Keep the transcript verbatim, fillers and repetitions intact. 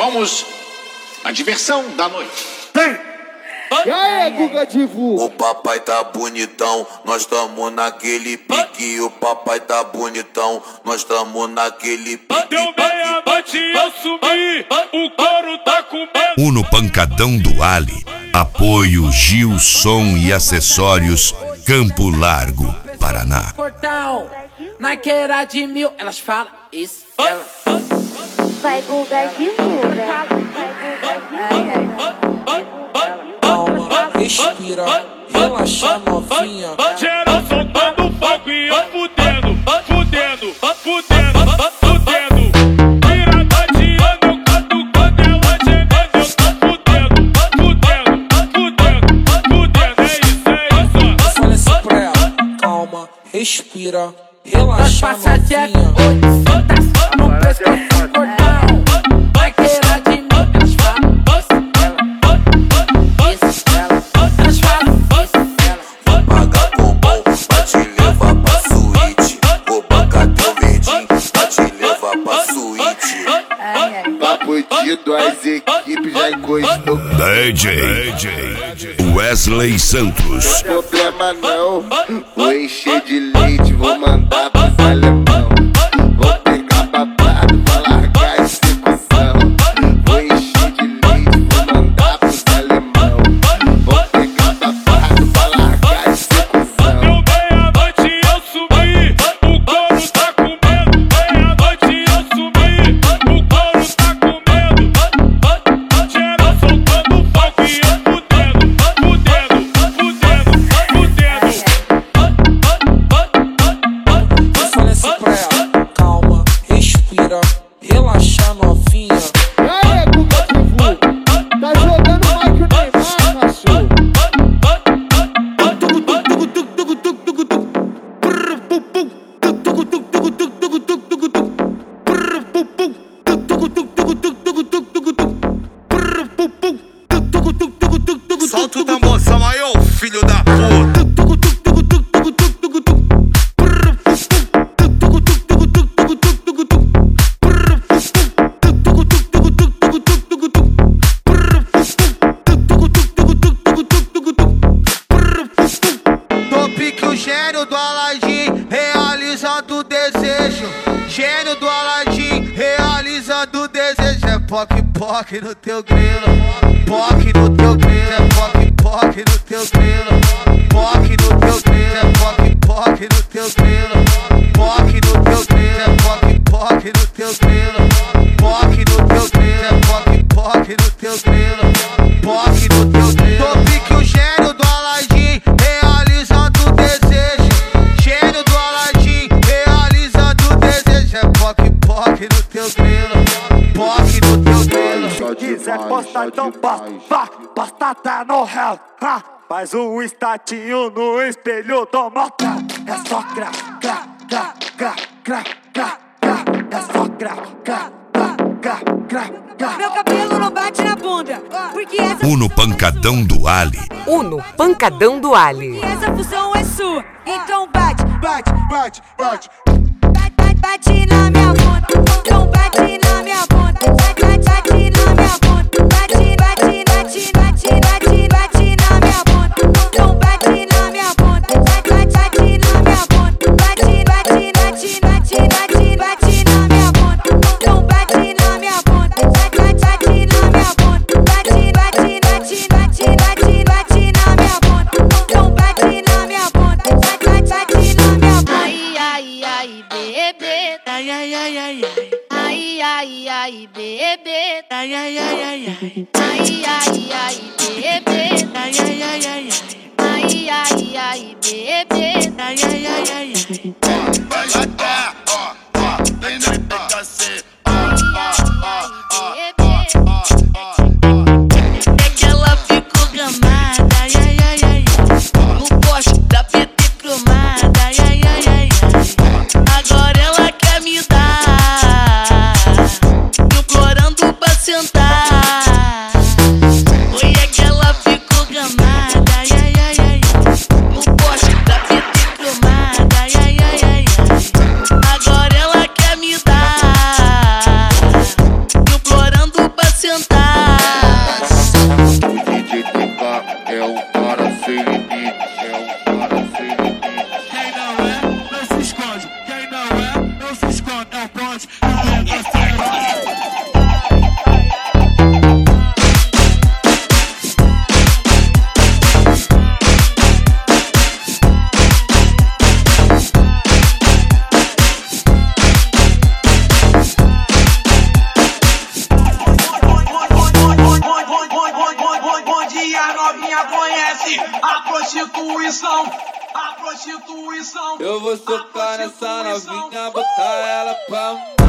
somos a diversão da noite. E aí, Guga Divu? O papai tá bonitão, nós tamo naquele pique. O papai tá bonitão, nós tamo naquele pique. Deu meia-noite e eu sumi, o couro tá com medo. Uno Pancadão do Ali, apoio Gilson e acessórios Campo Largo, Paraná. Portão, na queira de mil, elas falam isso, ela. Vai Guga Divu, né? Calma, respira, relaxa novinha. Geral soltando fogo e eu fudendo, fudendo, fudendo, fudendo. Virada de ano, eu canto quando ela chegando. Eu tô fudendo, fudendo, fudendo, fudendo. É isso, é isso. Fala assim pra ela, calma, respira, relaxa novinha. No pescoço, cordão, vai queira de mil, elas falam isso, ela. Elas falam isso, ela. Paga com bom pra te levar pra suíte. Vou bancar teu verdinho pra te levar pra suíte. Papo de duas equipes já encostou. D J Wesley Santos. Problema não, vou encher de leite, vou mandar pros alemão. Vou pegar babado, vou largar a execução. Vou encher de leite, vou mandar pros alemão. Vou pegar babado, vou largar a execução. Deu meia-noite e eu sumi, o couro tá com medo. Meia-noite e eu sumi, o couro tá com medo. Geral soltando fogo e eu fudendo, fudendo, fudendo, fudendo. Fala assim pra ela, calma, respira, relaxa novinha. E aí, Guga Divu? Tá jogando mais que o Neymar, cachorro? Solta o tambor, Samael, filho da puta. Topique o gênio do Aladim, realizando o desejo. Gênio do Aladim, realizando o desejo. É poc poc no teu grilo, poc no teu grilo. É poc poc no teu grilo, poc no teu grilo. É poc poc no teu grilo, poc no teu grilo. É poc poc no teu grilo, poc no teu grilo. É poc poc no teu grilo, poc no teu grilo. Topique o gênio do Aladim, realizando o desejo. Gênio do Aladim, realizando o desejo. É poc poc no teu grilo, poc no teu grilo. Só quiser postar, então posta, pá, posta tá no réu, ha. Faz um estatinho no espelho do motel. É só crá, crá, crá, crá, crá, crá, crá. É só crá, crá, crá, crá, crá, crá. Meu cabelo não bate na bunda, porque essa Uno Pancadão do Ali. Uno Pancadão do Ali. e essa função é sua. Então bate, bate, bate, bate. bate, bate, bate na minha bunda. Então bate na minha bunda. Bate, bate, bate na minha bunda. Bate, bate, bate, bate, bate, bate na minha bunda. Então bate na minha bunda. Bate, bate, bate na minha bunda. Bate, bate, bate, bate, bate, bate na minha bunda. Então bate na minha bunda. Bate, bate, bate na minha bunda. Bate, bate, bate, bate, bate, bate na minha bunda. Então bate na minha bunda. Bate, bate, bate na minha bunda. Ai, ai, ai, bebê, ai, ai, ai, ai, ai. Ai, ai, ai, bebê, ai, ai, ai, ai, ai. Ai, ai, ai, bebê, ai, ai, ai, ai, ai. Ai, ai, ai, bebê, ai, ai, ai, ai, ai. Vai lá, ó, ó, vem no P K C. Ó, ó, ó, ó, ó, ó. É que ela ficou gamada, ai, ai, ai, ai. No poste da P T cromada, ai, ai, ai, ai, ai. Agora ela quer me dar, implorando pra sentar. Foi é que ela ficou gamada, ai, ai, ai, ai. No poste da P T cromada, ai, ai, ai, ai, ai. aí, a prostituição, a prostituição. Eu vou socar nessa novinha, botar ela pra